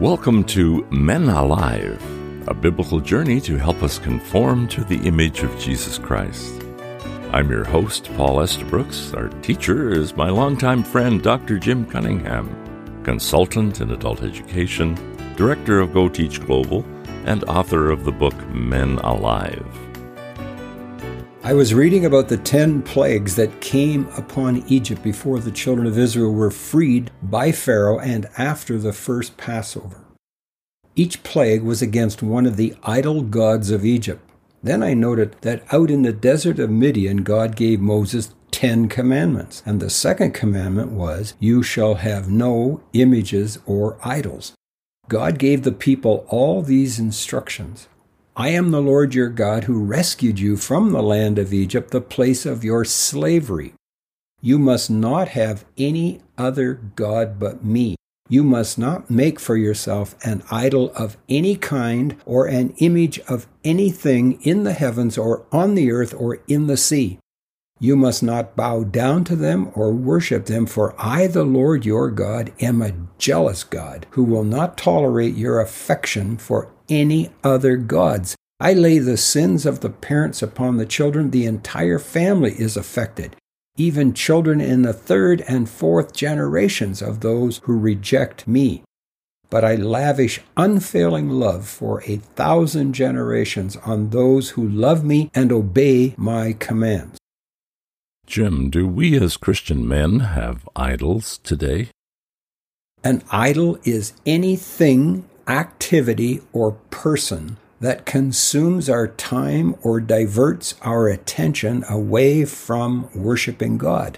Welcome to Men Alive, a biblical journey to help us conform to the image of Jesus Christ. I'm your host, Paul Estabrooks. Our teacher is my longtime friend, Dr. Jim Cunningham, consultant in adult education, director of Go Teach Global, and author of the book Men Alive. I was reading about the 10 plagues that came upon Egypt before the children of Israel were freed by Pharaoh and after the first Passover. Each plague was against one of the idol gods of Egypt. Then I noted that out in the desert of Midian, God gave Moses 10 commandments. And the second commandment was, "You shall have no images or idols." God gave the people all these instructions. "I am the Lord your God who rescued you from the land of Egypt, the place of your slavery. You must not have any other god but me. You must not make for yourself an idol of any kind or an image of anything in the heavens or on the earth or in the sea. You must not bow down to them or worship them, for I, the Lord your God, am a jealous God who will not tolerate your affection for any other gods. I lay the sins of the parents upon the children. The entire family is affected, even children in the third and fourth generations of those who reject me. But I lavish unfailing love for 1,000 generations on those who love me and obey my commands." Jim, do we as Christian men have idols today? An idol is anything, activity, or person that consumes our time or diverts our attention away from worshiping God.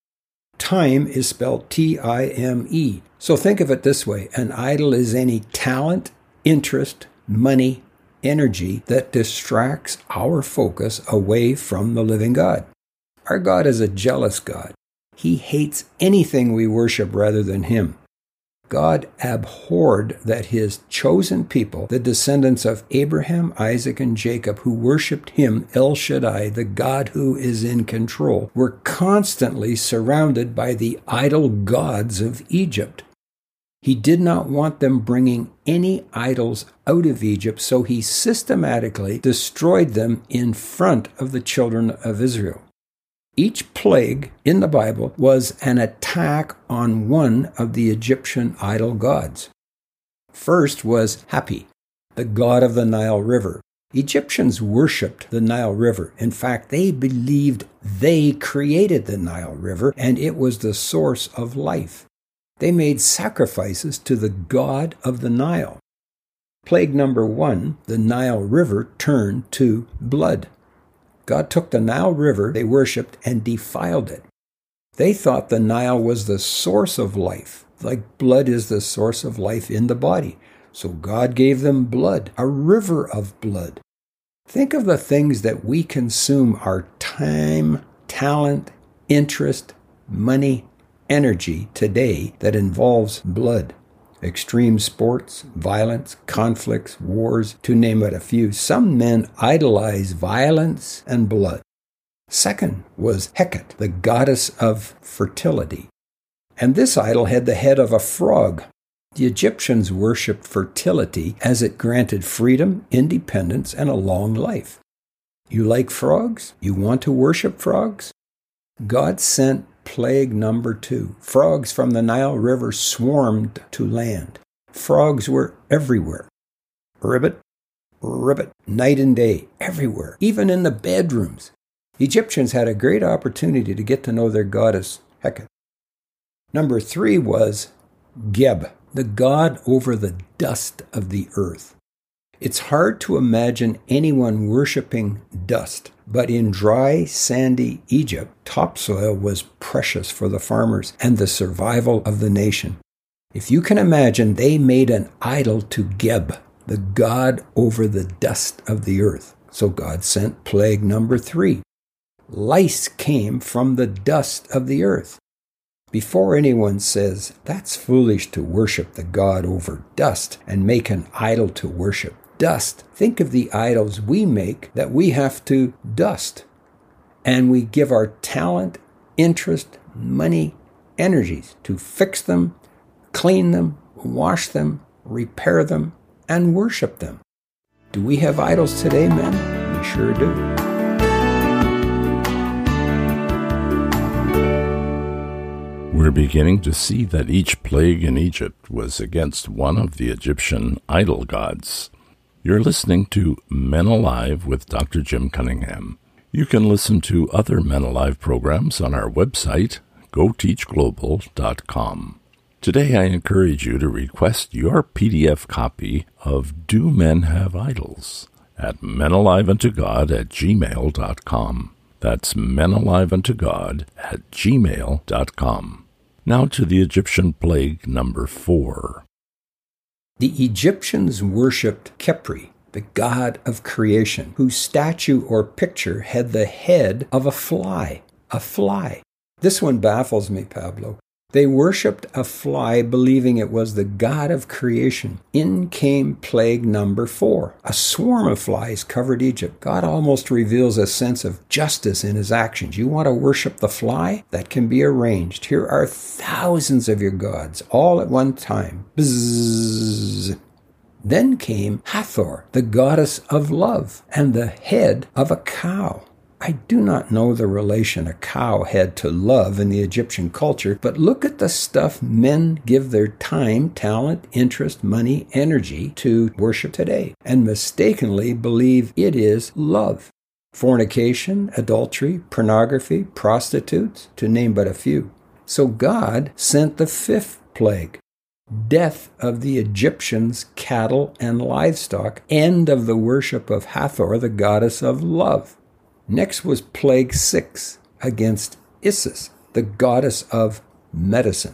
Time is spelled T-I-M-E. So think of it this way. An idol is any talent, interest, money, energy that distracts our focus away from the living God. Our God is a jealous God. He hates anything we worship rather than Him. God abhorred that His chosen people, the descendants of Abraham, Isaac, and Jacob, who worshipped Him, El Shaddai, the God who is in control, were constantly surrounded by the idol gods of Egypt. He did not want them bringing any idols out of Egypt, so He systematically destroyed them in front of the children of Israel. Each plague in the Bible was an attack on one of the Egyptian idol gods. First was Hapi, the god of the Nile River. Egyptians worshipped the Nile River. In fact, they believed they created the Nile River and it was the source of life. They made sacrifices to the god of the Nile. Plague number 1, the Nile River turned to blood. God took the Nile River they worshipped and defiled it. They thought the Nile was the source of life, like blood is the source of life in the body. So God gave them blood, a river of blood. Think of the things that we consume our time, talent, interest, money, energy today that involves blood. Extreme sports, violence, conflicts, wars, to name but a few. Some men idolize violence and blood. Second was Hecate, the goddess of fertility. And this idol had the head of a frog. The Egyptians worshipped fertility as it granted freedom, independence, and a long life. You like frogs? You want to worship frogs? God sent plague number 2. Frogs from the Nile River swarmed to land. Frogs were everywhere. Ribbit, ribbit, night and day, everywhere, even in the bedrooms. Egyptians had a great opportunity to get to know their goddess Hecate. Number 3 was Geb, the god over the dust of the earth. It's hard to imagine anyone worshiping dust, but in dry, sandy Egypt, topsoil was precious for the farmers and the survival of the nation. If you can imagine, they made an idol to Geb, the god over the dust of the earth. So God sent plague number 3. Lice came from the dust of the earth. Before anyone says, that's foolish to worship the God over dust and make an idol to worship dust, think of the idols we make that we have to dust. And we give our talent, interest, money, energies to fix them, clean them, wash them, repair them, and worship them. Do we have idols today, men? We sure do. We're beginning to see that each plague in Egypt was against one of the Egyptian idol gods. You're listening to Men Alive with Dr. Jim Cunningham. You can listen to other Men Alive programs on our website, goteachglobal.com. Today I encourage you to request your PDF copy of Do Men Have Idols at menaliveuntogod@gmail.com. That's menaliveuntogod@gmail.com. Now to the Egyptian plague number 4. The Egyptians worshipped Khepri, the god of creation, whose statue or picture had the head of a fly. A fly. This one baffles me, Pablo. They worshipped a fly, believing it was the god of creation. In came plague number 4. A swarm of flies covered Egypt. God almost reveals a sense of justice in his actions. You want to worship the fly? That can be arranged. Here are thousands of your gods, all at one time. Bzzz. Then came Hathor, the goddess of love, and the head of a cow. I do not know the relation a cow had to love in the Egyptian culture, but look at the stuff men give their time, talent, interest, money, energy to worship today, and mistakenly believe it is love. Fornication, adultery, pornography, prostitutes, to name but a few. So God sent the 5th plague. Death of the Egyptians' cattle and livestock, end of the worship of Hathor, the goddess of love. Next was plague 6 against Isis, the goddess of medicine.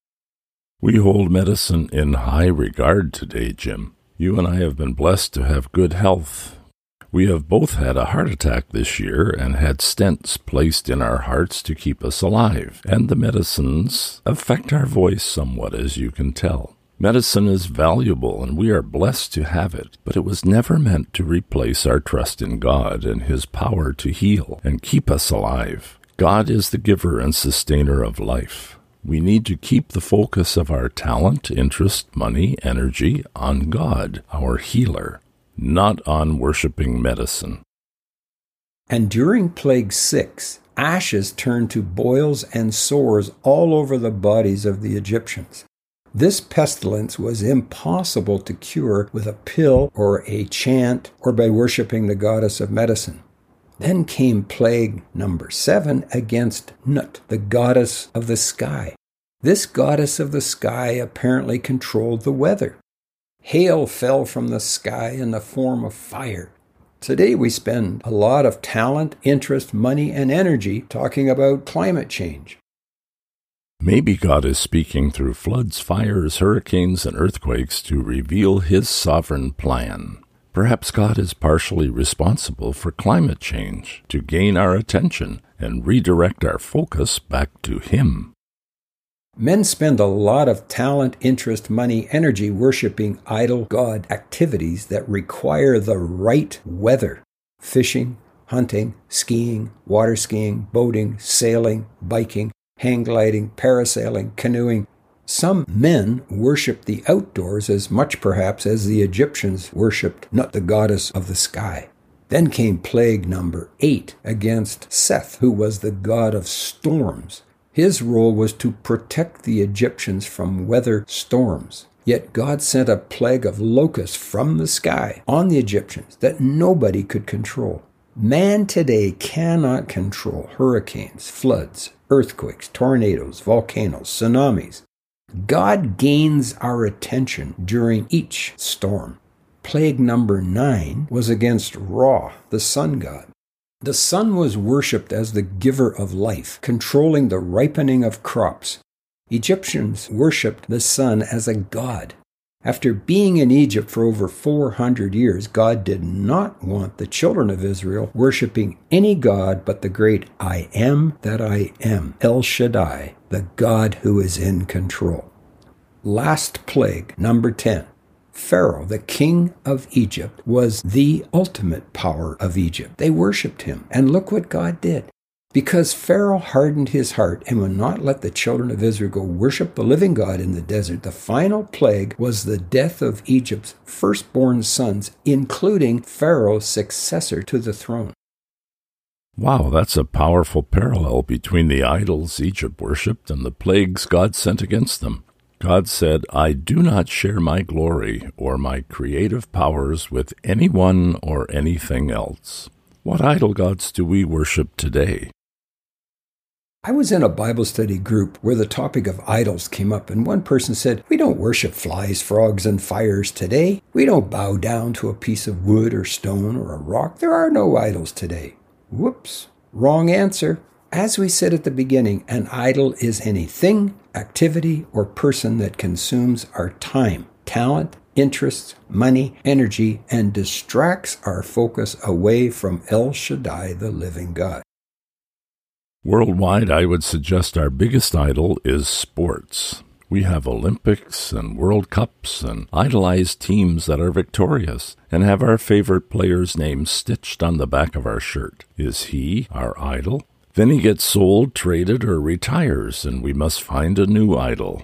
We hold medicine in high regard today, Jim. You and I have been blessed to have good health. We have both had a heart attack this year and had stents placed in our hearts to keep us alive, and the medicines affect our voice somewhat, as you can tell. Medicine is valuable, and we are blessed to have it, but it was never meant to replace our trust in God and His power to heal and keep us alive. God is the giver and sustainer of life. We need to keep the focus of our talent, interest, money, energy on God, our healer, not on worshiping medicine. And during plague 6, ashes turned to boils and sores all over the bodies of the Egyptians. This pestilence was impossible to cure with a pill or a chant or by worshiping the goddess of medicine. Then came plague number 7 against Nut, the goddess of the sky. This goddess of the sky apparently controlled the weather. Hail fell from the sky in the form of fire. Today we spend a lot of talent, interest, money, and energy talking about climate change. Maybe God is speaking through floods, fires, hurricanes, and earthquakes to reveal His sovereign plan. Perhaps God is partially responsible for climate change to gain our attention and redirect our focus back to Him. Men spend a lot of talent, interest, money, energy worshiping idol god activities that require the right weather. Fishing, hunting, skiing, water skiing, boating, sailing, biking, hang gliding, parasailing, canoeing. Some men worship the outdoors as much perhaps as the Egyptians worshipped Nut, the goddess of the sky. Then came plague number 8 against Seth, who was the god of storms. His role was to protect the Egyptians from weather storms. Yet God sent a plague of locusts from the sky on the Egyptians that nobody could control. Man today cannot control hurricanes, floods, earthquakes, tornadoes, volcanoes, tsunamis. God gains our attention during each storm. Plague number 9 was against Ra, the sun god. The sun was worshipped as the giver of life, controlling the ripening of crops. Egyptians worshipped the sun as a god. After being in Egypt for over 400 years, God did not want the children of Israel worshiping any god but the great I am that I am, El Shaddai, the God who is in control. Last plague, number 10. Pharaoh, the king of Egypt, was the ultimate power of Egypt. They worshipped him, and look what God did. Because Pharaoh hardened his heart and would not let the children of Israel go worship the living God in the desert, the final plague was the death of Egypt's firstborn sons, including Pharaoh's successor to the throne. Wow, that's a powerful parallel between the idols Egypt worshipped and the plagues God sent against them. God said, "I do not share my glory or my creative powers with anyone or anything else." What idol gods do we worship today? I was in a Bible study group where the topic of idols came up, and one person said, "We don't worship flies, frogs, and fires today. We don't bow down to a piece of wood or stone or a rock. There are no idols today." Whoops, wrong answer. As we said at the beginning, an idol is anything, activity, or person that consumes our time, talent, interests, money, energy, and distracts our focus away from El Shaddai, the living God. Worldwide, I would suggest our biggest idol is sports. We have Olympics and World Cups and idolized teams that are victorious and have our favorite player's name stitched on the back of our shirt. Is he our idol? Then he gets sold, traded, or retires, and we must find a new idol.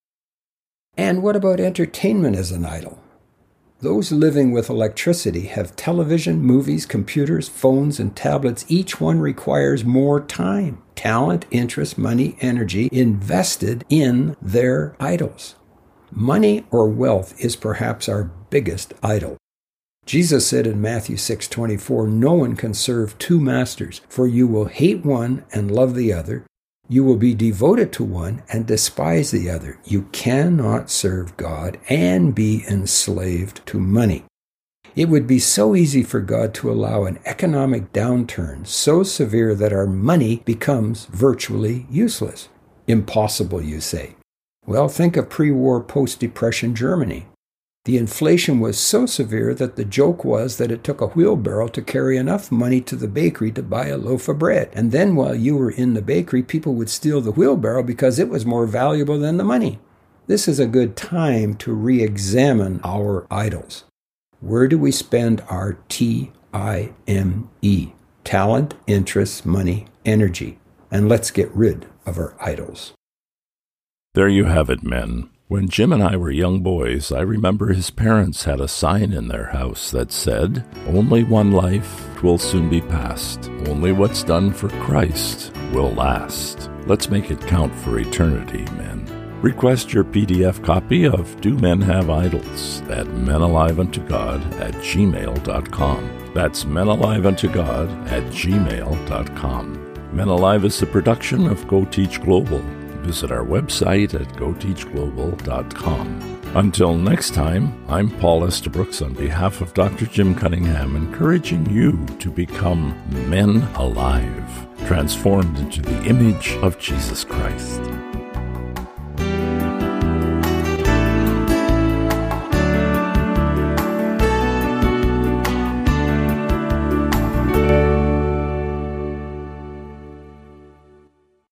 And what about entertainment as an idol? Those living with electricity have television, movies, computers, phones, and tablets. Each one requires more time, talent, interest, money, energy invested in their idols. Money or wealth is perhaps our biggest idol. Jesus said in Matthew 6:24, "No one can serve two masters, for you will hate one and love the other. You will be devoted to one and despise the other. You cannot serve God and be enslaved to money." It would be so easy for God to allow an economic downturn so severe that our money becomes virtually useless. Impossible, you say. Well, think of pre-war, post-Depression Germany. The inflation was so severe that the joke was that it took a wheelbarrow to carry enough money to the bakery to buy a loaf of bread. And then while you were in the bakery, people would steal the wheelbarrow because it was more valuable than the money. This is a good time to re-examine our idols. Where do we spend our TIME? Talent, interests, money, energy. And let's get rid of our idols. There you have it, men. When Jim and I were young boys, I remember his parents had a sign in their house that said, "Only one life, 'twill soon be past. Only what's done for Christ will last." Let's make it count for eternity, men. Request your PDF copy of Do Men Have Idols at menaliveuntogod@gmail.com. That's menaliveuntogod@gmail.com. Men Alive is a production of Go Teach Global. Visit our website at goteachglobal.com. Until next time, I'm Paul Estabrooks on behalf of Dr. Jim Cunningham, encouraging you to become men alive, transformed into the image of Jesus Christ.